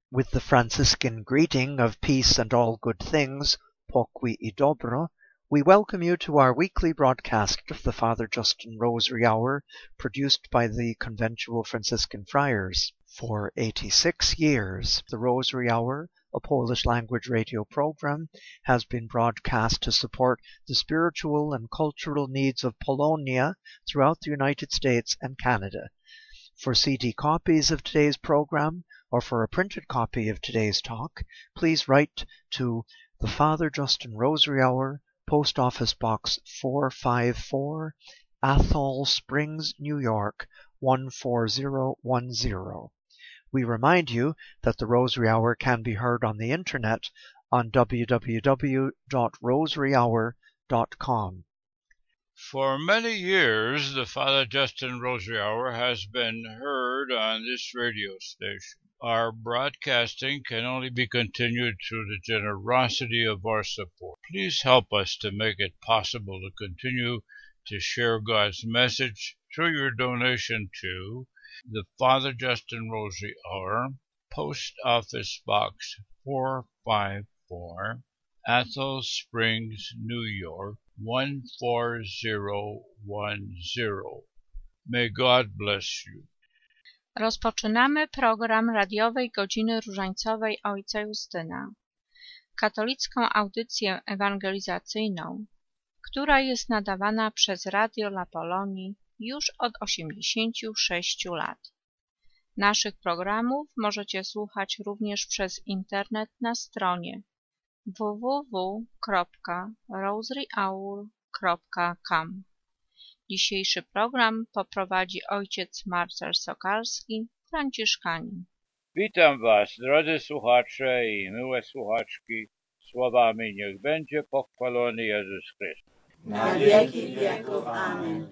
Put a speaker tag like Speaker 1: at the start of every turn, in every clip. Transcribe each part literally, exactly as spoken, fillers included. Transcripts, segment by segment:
Speaker 1: With the Franciscan greeting of peace and all good things, pokój i dobro, we welcome you to our weekly broadcast of the Father Justin Rosary Hour, produced by the Conventual Franciscan Friars. For eighty-six years, the Rosary Hour, a Polish language radio program, has been broadcast to support the spiritual and cultural needs of Polonia throughout the United States and Canada. For C D copies of today's program, or for a printed copy of today's talk, please write to the Father Justin Rosary Hour, Post Office Box four five four, Athol Springs, New York, one four zero one zero. We remind you that the Rosary Hour can be heard on the internet on w w w dot rosary hour dot com.
Speaker 2: For many years, the Father Justin Rosary Hour has been heard on this radio station. Our broadcasting can only be continued through the generosity of our support. Please help us to make it possible to continue to share God's message through your donation to the Father Justin Rosary Hour, Post Office Box four five four, Athol Springs, New York, one four zero one zero. May God bless you.
Speaker 3: Rozpoczynamy program radiowej Godziny Różańcowej Ojca Justyna, katolicką audycję ewangelizacyjną, która jest nadawana przez Radio La Polonii już od osiemdziesięciu sześciu lat. Naszych programów możecie słuchać również przez internet na stronie w w w kropka rosary hour kropka com. Dzisiejszy program poprowadzi ojciec Marcel Sokalski, franciszkanin.
Speaker 2: Witam Was, drodzy słuchacze i miłe słuchaczki, słowami niech będzie pochwalony Jezus Chrystus.
Speaker 4: Na wieki wieków. Amen.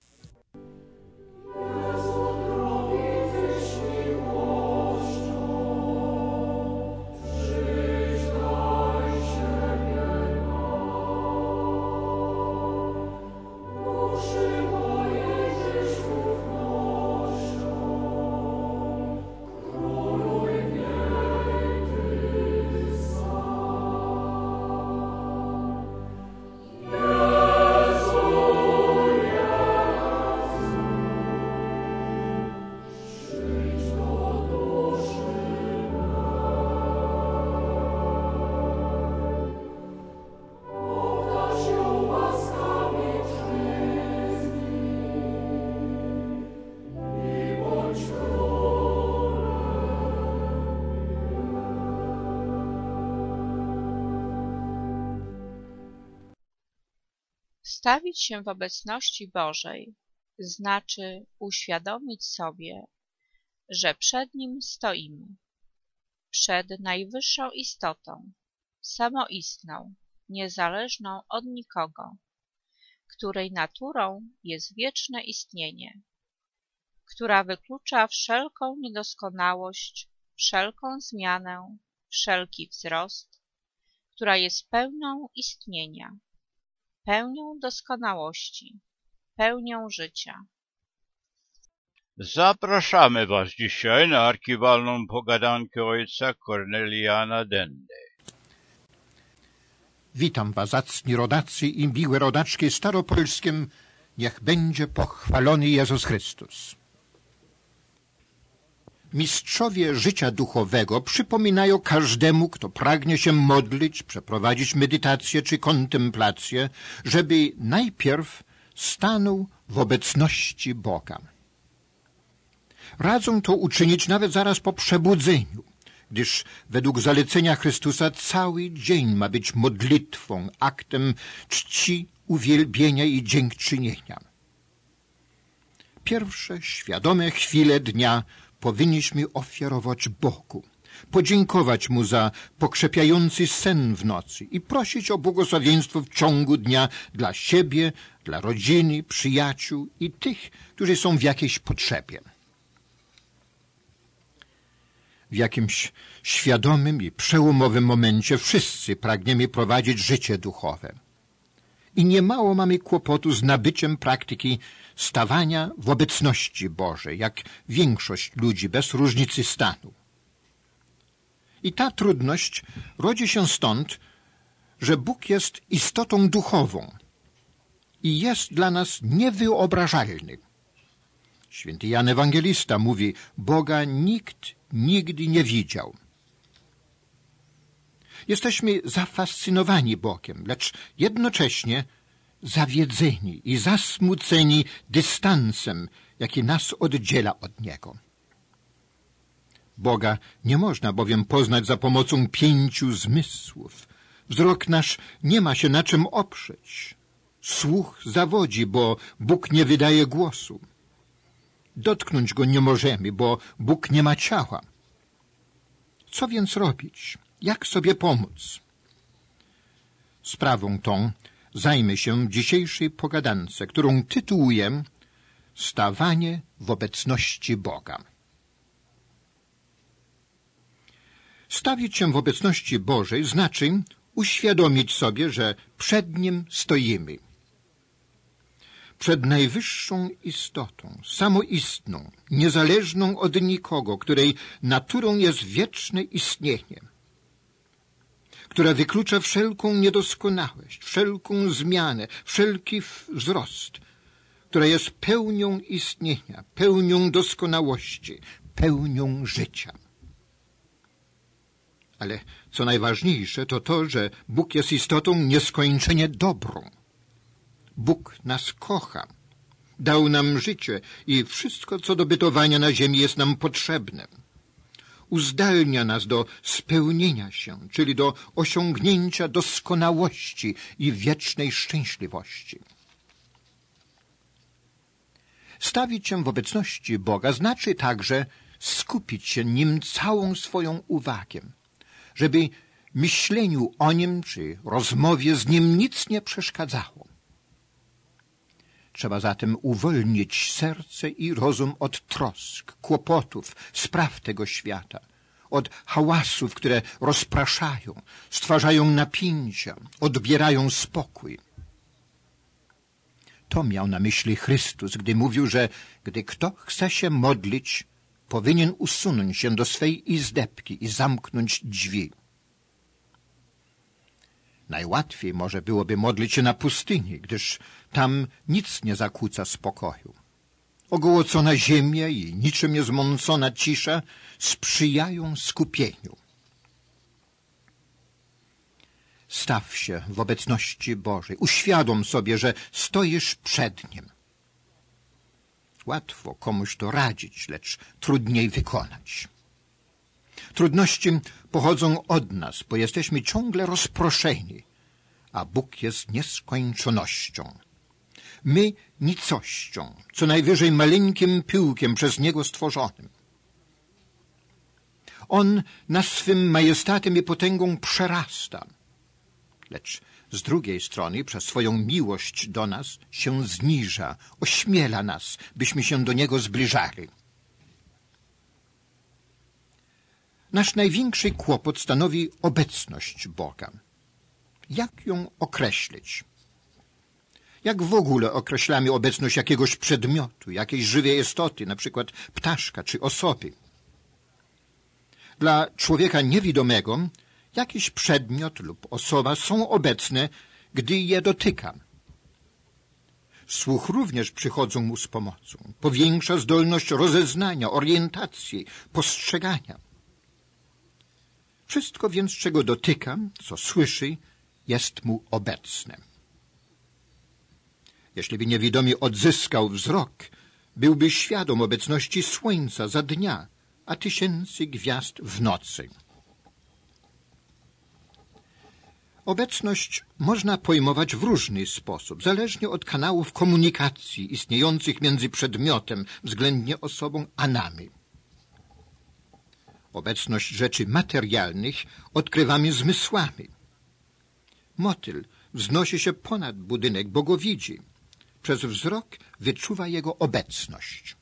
Speaker 3: Stawić się w obecności Bożej znaczy uświadomić sobie, że przed Nim stoimy, przed najwyższą istotą, samoistną, niezależną od nikogo, której naturą jest wieczne istnienie, która wyklucza wszelką niedoskonałość, wszelką zmianę, wszelki wzrost, która jest pełną istnienia, pełnią doskonałości, pełnią życia.
Speaker 2: Zapraszamy Was dzisiaj na archiwalną pogadankę ojca Korneliana Dendy.
Speaker 5: Witam Was, zacni rodacy i miłe rodaczki staropolskim. Niech będzie pochwalony Jezus Chrystus. Mistrzowie życia duchowego przypominają każdemu, kto pragnie się modlić, przeprowadzić medytację czy kontemplację, żeby najpierw stanął w obecności Boga. Radzą to uczynić nawet zaraz po przebudzeniu, gdyż według zalecenia Chrystusa cały dzień ma być modlitwą, aktem czci, uwielbienia i dziękczynienia. Pierwsze świadome chwile dnia powinniśmy ofiarować Bogu, podziękować Mu za pokrzepiający sen w nocy i prosić o błogosławieństwo w ciągu dnia dla siebie, dla rodziny, przyjaciół i tych, którzy są w jakiejś potrzebie. W jakimś świadomym i przełomowym momencie wszyscy pragniemy prowadzić życie duchowe. I niemało mamy kłopotu z nabyciem praktyki stawania w obecności Bożej, jak większość ludzi bez różnicy stanu. I ta trudność rodzi się stąd, że Bóg jest istotą duchową i jest dla nas niewyobrażalny. Święty Jan Ewangelista mówi, Boga nikt nigdy nie widział. Jesteśmy zafascynowani Bogiem, lecz jednocześnie zawiedzeni i zasmuceni dystansem, jaki nas oddziela od Niego. Boga nie można bowiem poznać za pomocą pięciu zmysłów. Wzrok nasz nie ma się na czym oprzeć. Słuch zawodzi, bo Bóg nie wydaje głosu. Dotknąć Go nie możemy, bo Bóg nie ma ciała. Co więc robić? Jak sobie pomóc? Sprawą tą zajmę się w dzisiejszej pogadance, którą tytułuję Stawanie w obecności Boga. Stawić się w obecności Bożej znaczy uświadomić sobie, że przed Nim stoimy. Przed najwyższą istotą, samoistną, niezależną od nikogo, której naturą jest wieczne istnienie, która wyklucza wszelką niedoskonałość, wszelką zmianę, wszelki wzrost, która jest pełnią istnienia, pełnią doskonałości, pełnią życia. Ale co najważniejsze, to to, że Bóg jest istotą nieskończenie dobrą. Bóg nas kocha, dał nam życie i wszystko, co do bytowania na ziemi, jest nam potrzebne. Uzdalnia nas do spełnienia się, czyli do osiągnięcia doskonałości i wiecznej szczęśliwości. Stawić się w obecności Boga znaczy także skupić się Nim całą swoją uwagę, żeby myśleniu o Nim czy rozmowie z Nim nic nie przeszkadzało. Trzeba zatem uwolnić serce i rozum od trosk, kłopotów, spraw tego świata, od hałasów, które rozpraszają, stwarzają napięcia, odbierają spokój. To miał na myśli Chrystus, gdy mówił, że gdy kto chce się modlić, powinien usunąć się do swej izdebki i zamknąć drzwi. Najłatwiej może byłoby modlić się na pustyni, gdyż tam nic nie zakłóca spokoju. Ogołocona ziemia i niczym niezmącona cisza sprzyjają skupieniu. Staw się w obecności Bożej. Uświadom sobie, że stoisz przed Nim. Łatwo komuś to radzić, lecz trudniej wykonać. Trudności pochodzą od nas, bo jesteśmy ciągle rozproszeni, a Bóg jest nieskończonością. My nicością, co najwyżej maleńkim pyłkiem przez Niego stworzonym. On nas swym majestatem i potęgą przerasta, lecz z drugiej strony przez swoją miłość do nas się zniża, ośmiela nas, byśmy się do Niego zbliżali. Nasz największy kłopot stanowi obecność Boga. Jak ją określić? Jak w ogóle określamy obecność jakiegoś przedmiotu, jakiejś żywej istoty, na przykład ptaszka czy osoby? Dla człowieka niewidomego jakiś przedmiot lub osoba są obecne, gdy je dotyka. Słuch również przychodzą mu z pomocą. Powiększa zdolność rozeznania, orientacji, postrzegania. Wszystko więc, czego dotyka, co słyszy, jest mu obecne. Jeśli by niewidomy odzyskał wzrok, byłby świadom obecności słońca za dnia, a tysięcy gwiazd w nocy. Obecność można pojmować w różny sposób, zależnie od kanałów komunikacji istniejących między przedmiotem, względnie osobą, a nami. Obecność rzeczy materialnych odkrywamy zmysłami. Motyl wznosi się ponad budynek, bo go widzi. Przez wzrok wyczuwa jego obecność.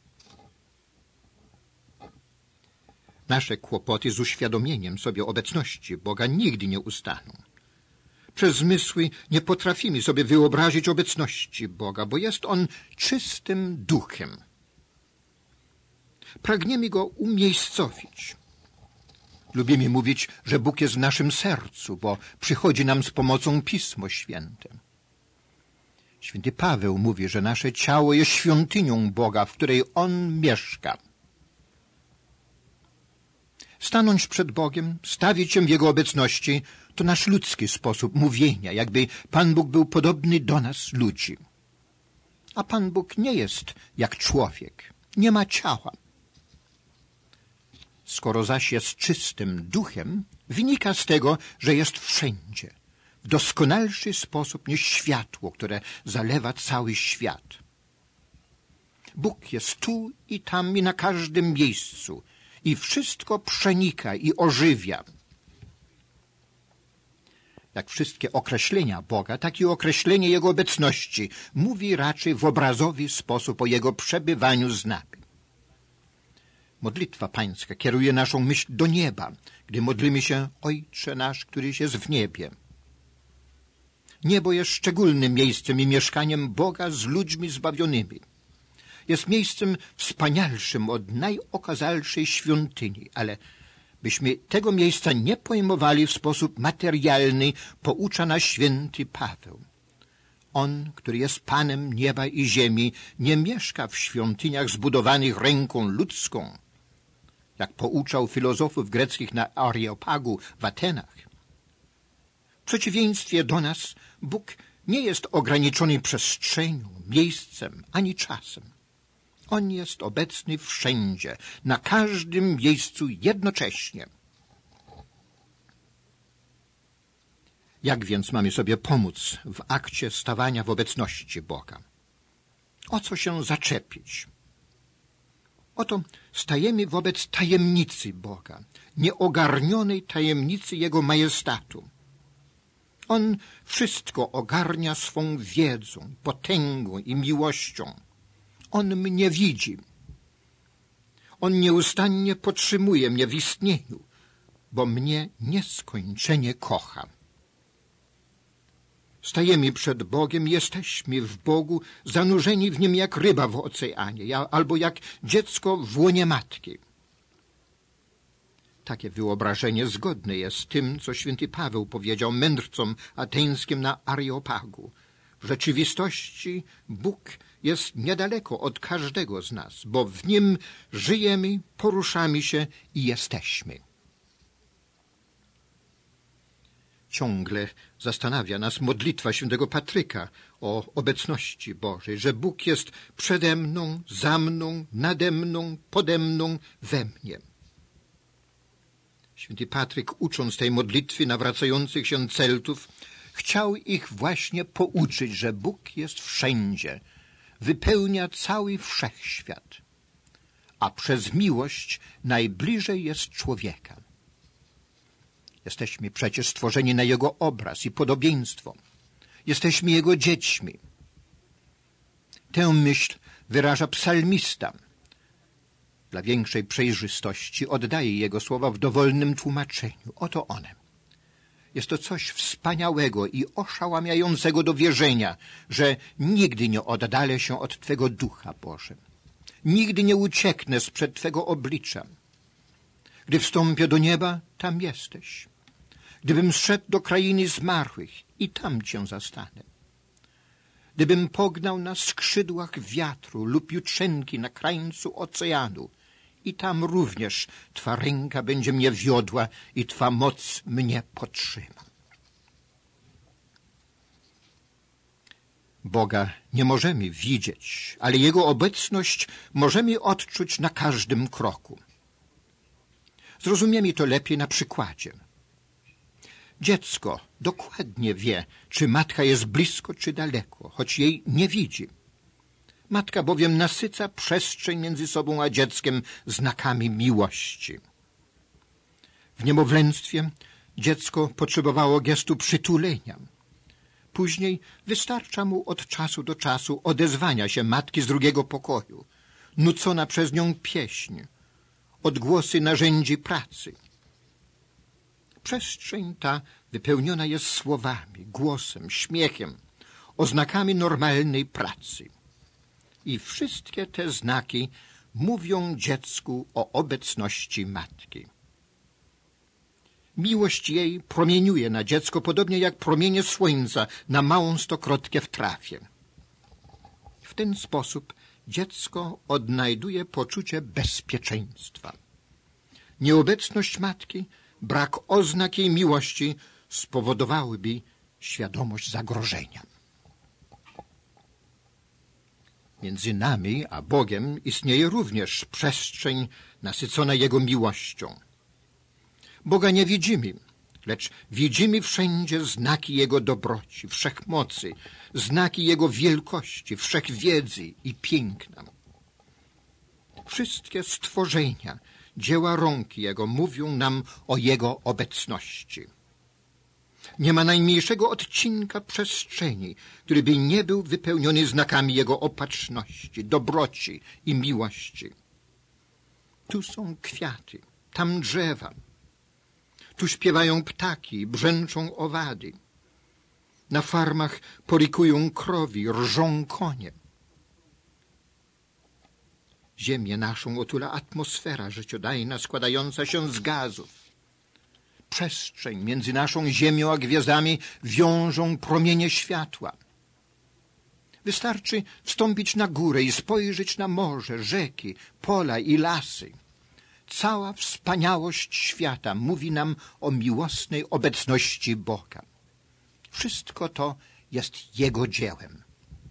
Speaker 5: Nasze kłopoty z uświadomieniem sobie obecności Boga nigdy nie ustaną. Przez zmysły nie potrafimy sobie wyobrazić obecności Boga, bo jest On czystym duchem. Pragniemy Go umiejscowić. Lubimy mówić, że Bóg jest w naszym sercu, bo przychodzi nam z pomocą Pismo Święte. Święty Paweł mówi, że nasze ciało jest świątynią Boga, w której On mieszka. Stanąć przed Bogiem, stawić się w Jego obecności, to nasz ludzki sposób mówienia, jakby Pan Bóg był podobny do nas, ludzi. A Pan Bóg nie jest jak człowiek, nie ma ciała. Skoro zaś jest czystym duchem, wynika z tego, że jest wszędzie, w doskonalszy sposób niż światło, które zalewa cały świat. Bóg jest tu i tam i na każdym miejscu i wszystko przenika i ożywia. Jak wszystkie określenia Boga, tak i określenie Jego obecności mówi raczej w obrazowy sposób o Jego przebywaniu z nami. Modlitwa pańska kieruje naszą myśl do nieba, gdy modlimy się Ojcze nasz, któryś jest w niebie. Niebo jest szczególnym miejscem i mieszkaniem Boga z ludźmi zbawionymi. Jest miejscem wspanialszym od najokazalszej świątyni, ale byśmy tego miejsca nie pojmowali w sposób materialny, poucza nas święty Paweł. On, który jest Panem nieba i ziemi, nie mieszka w świątyniach zbudowanych ręką ludzką, jak pouczał filozofów greckich na Areopagu w Atenach. W przeciwieństwie do nas Bóg nie jest ograniczony przestrzenią, miejscem ani czasem. On jest obecny wszędzie, na każdym miejscu jednocześnie. Jak więc mamy sobie pomóc w akcie stawania w obecności Boga? O co się zaczepić? Oto stajemy wobec tajemnicy Boga, nieogarnionej tajemnicy Jego majestatu. On wszystko ogarnia swą wiedzą, potęgą i miłością. On mnie widzi. On nieustannie podtrzymuje mnie w istnieniu, bo mnie nieskończenie kocha. Stajemy przed Bogiem, jesteśmy w Bogu, zanurzeni w Nim jak ryba w oceanie, albo jak dziecko w łonie matki. Takie wyobrażenie zgodne jest z tym, co święty Paweł powiedział mędrcom ateńskim na Areopagu. W rzeczywistości Bóg jest niedaleko od każdego z nas, bo w Nim żyjemy, poruszamy się i jesteśmy. Ciągle zastanawia nas modlitwa świętego Patryka o obecności Bożej, że Bóg jest przede mną, za mną, nade mną, pode mną, we mnie. Święty Patryk, ucząc tej modlitwy nawracających się Celtów, chciał ich właśnie pouczyć, że Bóg jest wszędzie, wypełnia cały wszechświat, a przez miłość najbliżej jest człowieka. Jesteśmy przecież stworzeni na Jego obraz i podobieństwo. Jesteśmy Jego dziećmi. Tę myśl wyraża psalmista. Dla większej przejrzystości oddaje jego słowa w dowolnym tłumaczeniu. Oto one. Jest to coś wspaniałego i oszałamiającego do wierzenia, że nigdy nie oddalę się od Twego Ducha, Boże. Nigdy nie ucieknę sprzed Twego oblicza. Gdy wstąpię do nieba, tam jesteś. Gdybym zszedł do krainy zmarłych, i tam Cię zastanę. Gdybym pognał na skrzydłach wiatru lub jutrzenki na krańcu oceanu, i tam również Twa ręka będzie mnie wiodła i Twa moc mnie podtrzyma. Boga nie możemy widzieć, ale Jego obecność możemy odczuć na każdym kroku. Zrozumiemy to lepiej na przykładzie. Dziecko dokładnie wie, czy matka jest blisko, czy daleko, choć jej nie widzi. Matka bowiem nasyca przestrzeń między sobą a dzieckiem znakami miłości. W niemowlęctwie dziecko potrzebowało gestu przytulenia. Później wystarcza mu od czasu do czasu odezwania się matki z drugiego pokoju, nucona przez nią pieśń, odgłosy narzędzi pracy. Przestrzeń ta wypełniona jest słowami, głosem, śmiechem, oznakami normalnej pracy. I wszystkie te znaki mówią dziecku o obecności matki. Miłość jej promieniuje na dziecko podobnie jak promienie słońca na małą stokrotkę w trafie. W ten sposób dziecko odnajduje poczucie bezpieczeństwa. Nieobecność matki, brak oznak jej miłości spowodowałyby świadomość zagrożenia. Między nami a Bogiem istnieje również przestrzeń nasycona Jego miłością. Boga nie widzimy, lecz widzimy wszędzie znaki Jego dobroci, wszechmocy, znaki Jego wielkości, wszechwiedzy i piękna. Wszystkie stworzenia, dzieła rąk Jego mówią nam o Jego obecności. Nie ma najmniejszego odcinka przestrzeni, który by nie był wypełniony znakami Jego opatrzności, dobroci i miłości. Tu są kwiaty, tam drzewa. Tu śpiewają ptaki, brzęczą owady. Na farmach porykują krowy, rżą konie. Ziemię naszą otula atmosfera życiodajna składająca się z gazów. Przestrzeń między naszą ziemią a gwiazdami wiążą promienie światła. Wystarczy wstąpić na górę i spojrzeć na morze, rzeki, pola i lasy. Cała wspaniałość świata mówi nam o miłosnej obecności Boga. Wszystko to jest Jego dziełem.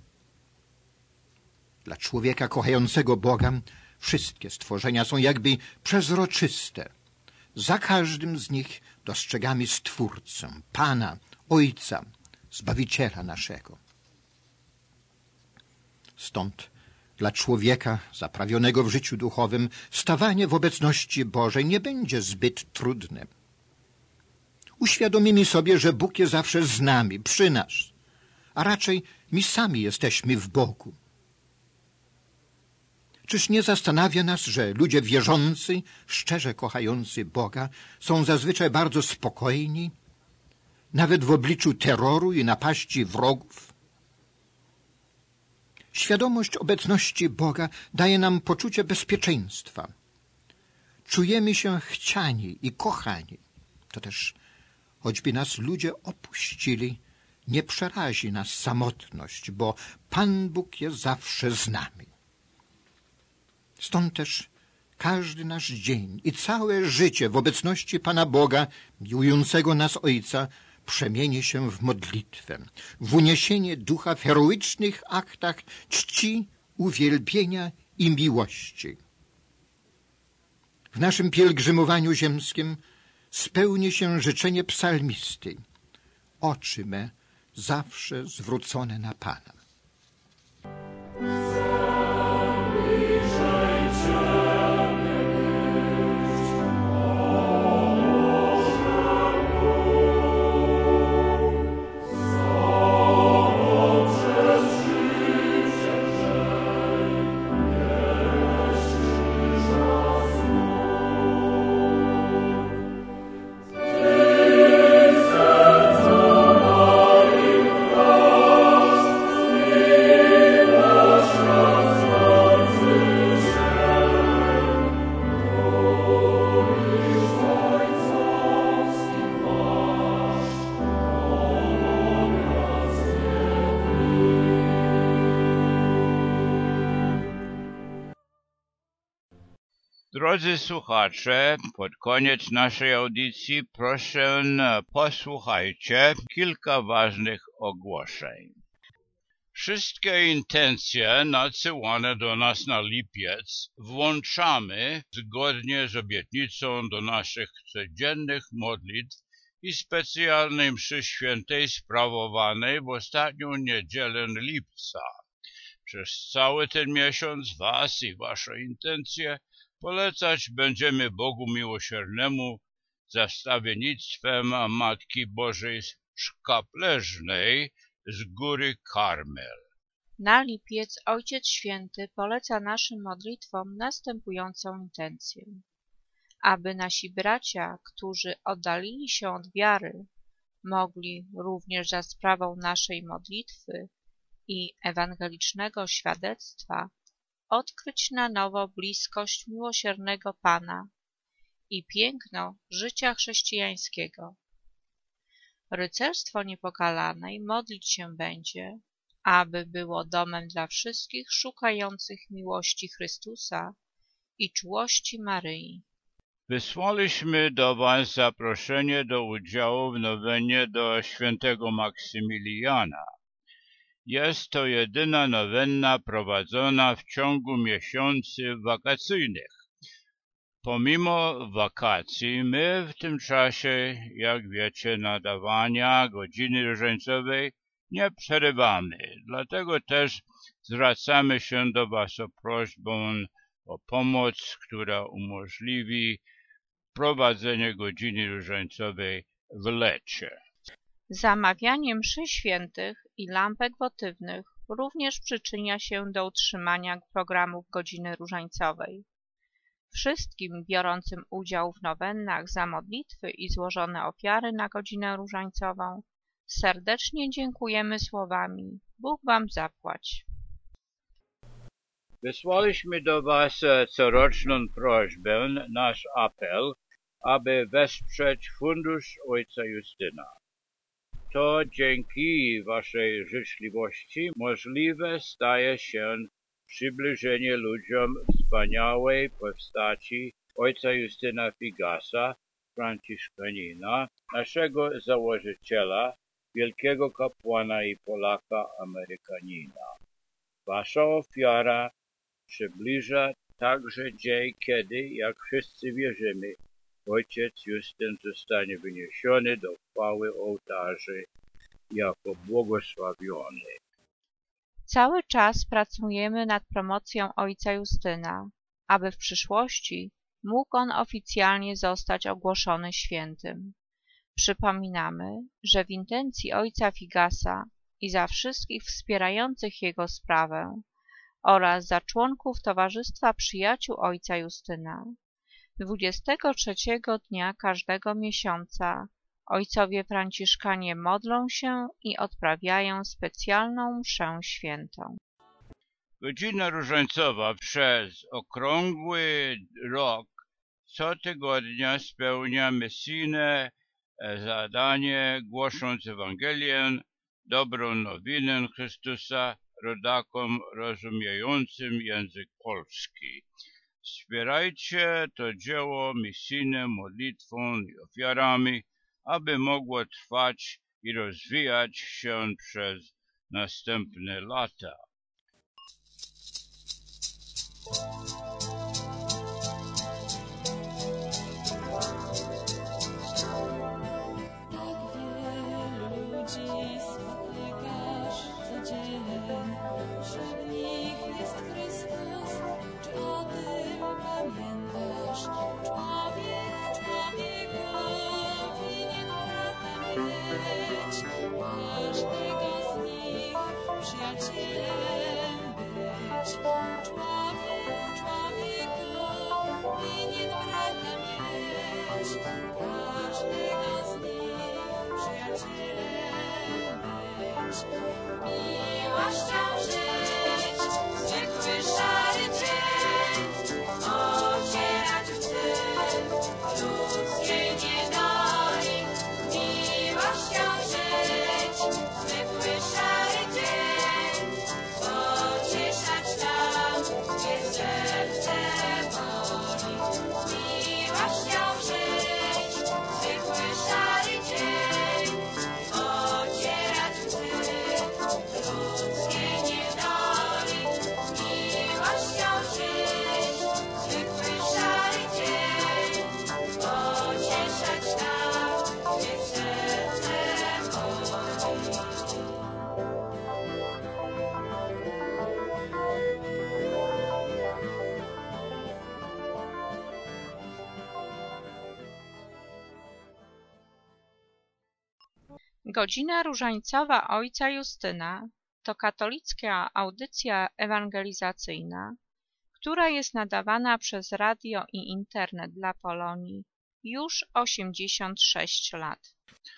Speaker 5: Dla człowieka kochającego Boga wszystkie stworzenia są jakby przezroczyste. Za każdym z nich dostrzegamy Stwórcę, Pana, Ojca, Zbawiciela naszego. Stąd dla człowieka zaprawionego w życiu duchowym stawanie w obecności Bożej nie będzie zbyt trudne. Uświadomimy sobie, że Bóg jest zawsze z nami, przy nas, a raczej my sami jesteśmy w Bogu. Czyż nie zastanawia nas, że ludzie wierzący, szczerze kochający Boga są zazwyczaj bardzo spokojni, nawet w obliczu terroru i napaści wrogów? Świadomość obecności Boga daje nam poczucie bezpieczeństwa. Czujemy się chciani i kochani. To też, choćby nas ludzie opuścili, nie przerazi nas samotność, bo Pan Bóg jest zawsze z nami. Stąd też każdy nasz dzień i całe życie w obecności Pana Boga, miłującego nas Ojca, przemieni się w modlitwę, w uniesienie ducha w heroicznych aktach czci, uwielbienia i miłości. W naszym pielgrzymowaniu ziemskim spełni się życzenie psalmisty. Oczy me zawsze zwrócone na Pana.
Speaker 2: Drodzy słuchacze, pod koniec naszej audycji proszę posłuchajcie kilka ważnych ogłoszeń. Wszystkie intencje nadsyłane do nas na lipiec włączamy zgodnie z obietnicą do naszych codziennych modlitw i specjalnej mszy świętej sprawowanej w ostatnią niedzielę lipca. Przez cały ten miesiąc was i wasze intencje polecać będziemy Bogu Miłosiernemu za wstawiennictwem Matki Bożej Szkapleżnej z góry Karmel.
Speaker 3: Na lipiec Ojciec Święty poleca naszym modlitwom następującą intencję. Aby nasi bracia, którzy oddalili się od wiary, mogli również za sprawą naszej modlitwy i ewangelicznego świadectwa odkryć na nowo bliskość miłosiernego Pana i piękno życia chrześcijańskiego. Rycerstwo Niepokalanej modlić się będzie, aby było domem dla wszystkich szukających miłości Chrystusa i czułości Maryi.
Speaker 2: Wysłaliśmy do Was zaproszenie do udziału w nowenie do świętego Maksymiliana. Jest to jedyna nowenna prowadzona w ciągu miesięcy wakacyjnych. Pomimo wakacji, my w tym czasie, jak wiecie, nadawania godziny różańcowej nie przerywamy. Dlatego też zwracamy się do Was o prośbę o pomoc, która umożliwi prowadzenie godziny różańcowej w lecie.
Speaker 3: Zamawianie mszy świętych i lampek wotywnych również przyczynia się do utrzymania programów godziny różańcowej. Wszystkim biorącym udział w nowennach za modlitwy i złożone ofiary na godzinę różańcową serdecznie dziękujemy słowami: Bóg wam zapłać.
Speaker 2: Wysłaliśmy do Was coroczną prośbę, nasz apel, aby wesprzeć fundusz ojca Justyna. To dzięki Waszej życzliwości możliwe staje się przybliżenie ludziom wspaniałej postaci ojca Justyna Figasa, franciszkanina, naszego założyciela, wielkiego kapłana i Polaka Amerykanina. Wasza ofiara przybliża także dzień, kiedy, jak wszyscy wierzymy, ojciec Justyn zostanie wyniesiony do chwały ołtarzy jako błogosławiony.
Speaker 3: Cały czas pracujemy nad promocją ojca Justyna, aby w przyszłości mógł on oficjalnie zostać ogłoszony świętym. Przypominamy, że w intencji ojca Figasa i za wszystkich wspierających jego sprawę oraz za członków Towarzystwa Przyjaciół ojca Justyna dwudziestego trzeciego dnia każdego miesiąca ojcowie franciszkanie modlą się i odprawiają specjalną mszę świętą.
Speaker 2: Godzina różańcowa przez okrągły rok co tygodnia spełnia misyjne zadanie, głosząc Ewangelię, dobrą nowinę Chrystusa rodakom rozumiejącym język polski. Wspierajcie to dzieło misyjne modlitwą i ofiarami, aby mogło trwać i rozwijać się przez następne lata.
Speaker 3: Godzina różańcowa ojca Justyna to katolicka audycja ewangelizacyjna, która jest nadawana przez radio i internet dla Polonii już osiemdziesiąt sześć lat.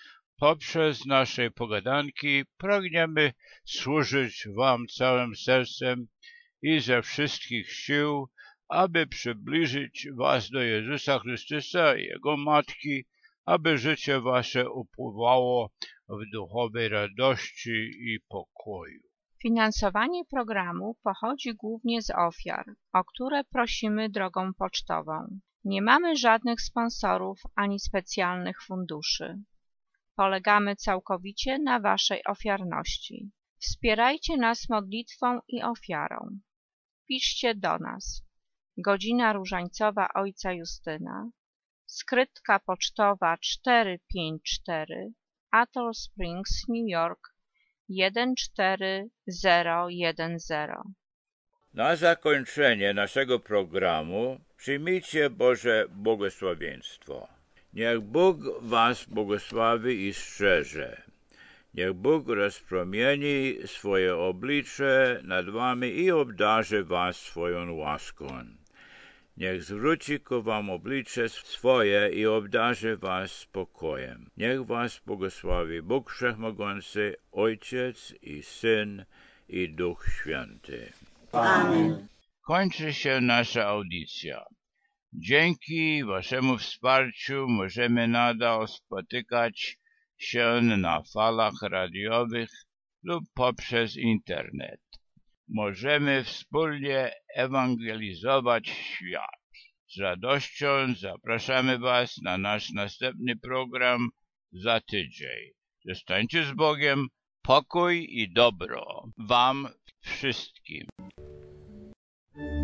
Speaker 2: Poprzez nasze pogadanki pragniemy służyć Wam całym sercem i ze wszystkich sił aby przybliżyć was do Jezusa Chrystusa i Jego Matki, aby życie wasze upływało w duchowej radości i pokoju.
Speaker 3: Finansowanie programu pochodzi głównie z ofiar, o które prosimy drogą pocztową. Nie mamy żadnych sponsorów ani specjalnych funduszy. Polegamy całkowicie na waszej ofiarności. Wspierajcie nas modlitwą i ofiarą. Piszcie do nas. Godzina Różańcowa Ojca Justyna, skrytka pocztowa cztery pięć cztery, Atoll Springs, New York jeden cztery zero jeden zero.
Speaker 6: Na zakończenie naszego programu przyjmijcie Boże błogosławieństwo. Niech Bóg was błogosławi i strzeże. Niech Bóg rozpromieni swoje oblicze nad wami i obdarzy was swoją łaską. Niech zwróci ku wam oblicze swoje i obdarzy was spokojem. Niech was błogosławi Bóg Wszechmogący, Ojciec i Syn i Duch Święty.
Speaker 4: Amen.
Speaker 2: Kończy się nasza audycja. Dzięki waszemu wsparciu możemy nadal spotykać się na falach radiowych lub poprzez internet. Możemy wspólnie ewangelizować świat. Z radością zapraszamy was na nasz następny program za tydzień. Zostańcie z Bogiem, pokój i dobro wam wszystkim.